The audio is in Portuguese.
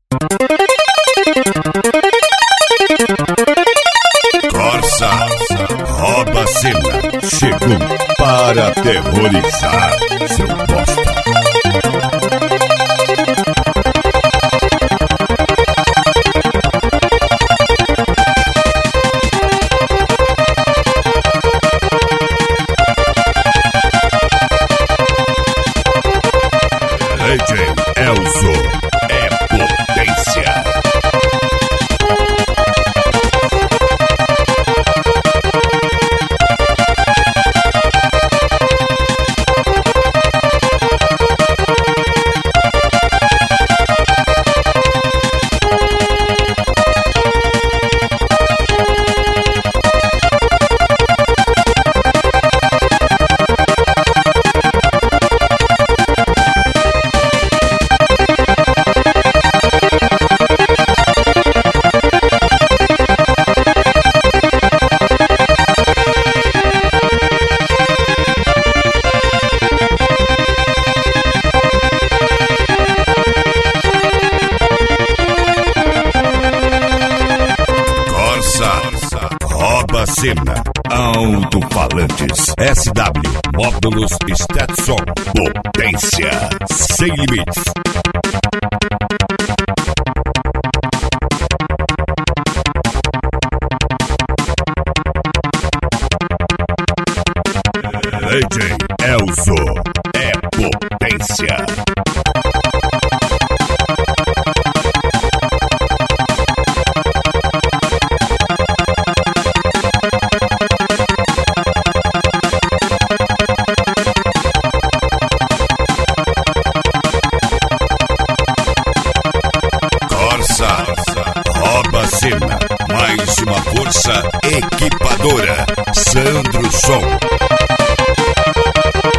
Corsa rouba a cena. Chegou para aterrorizar seu bosta. DJ Elzo é potência. Rouba a cena. Alto-falantes SW Módulos Stetson. Potência sem limites. DJ Elzo é potência. Rouba a cena. Mais uma força equipadora. Sandro Som.